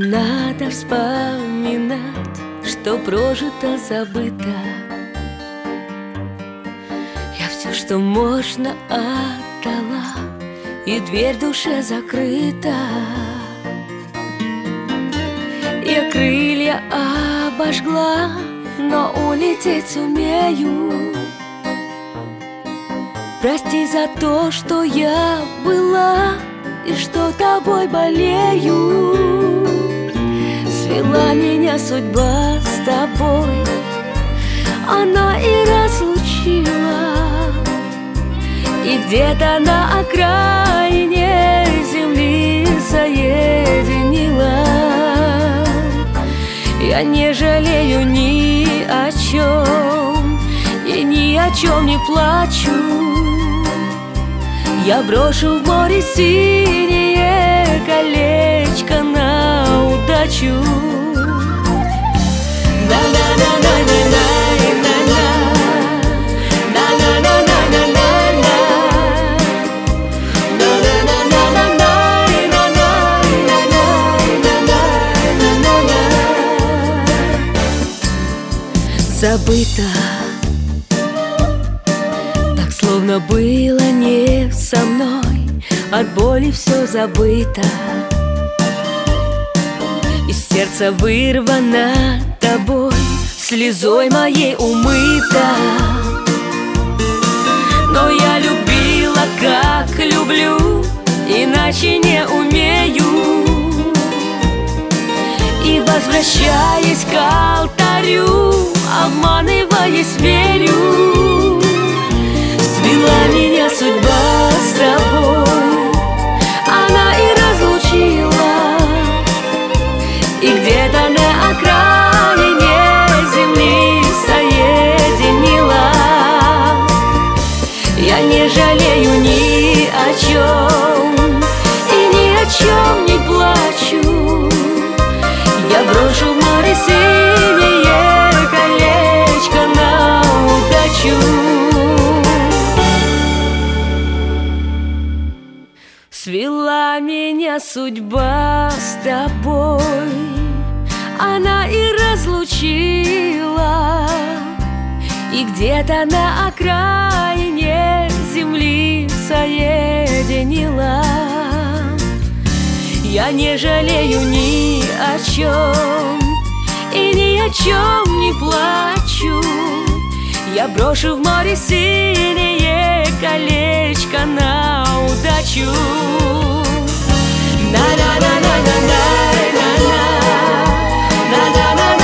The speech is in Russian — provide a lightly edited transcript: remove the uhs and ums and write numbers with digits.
надо вспоминать, что прожито, забыто. Я все, что можно, отдала, и дверь в душе закрыта. Я крылья обожгла, но улететь сумею. Прости за то, что я была и что тобой болею. Свела меня судьба с тобой, она и разлучила. И где-то на окраине земли соединила. Я не жалею ни о чем и ни о чем не плачу. Я брошу в море синее колечко на удачу. Забыто, так словно было не со мной. От боли все забыто, из сердца вырвано тобой, слезой моей умыта. Но я любила, как люблю, иначе не умею. И возвращаясь к алтарю, обманываясь, верю. Свела меня судьба с тобой, она и разлучила. И где-то на окраине земли соединила. Я не жалею ни о чем и ни о чем не плачу. Я брошу в море синее колечко на удачу. Свела меня судьба с тобой, она и разлучила. И где-то на окраине земли соединила. Я не жалею ни о чем и ни о чем не плачу. Я брошу в море синее колечко на удачу. На-на-на-на-на-на-на-на-на-на-на.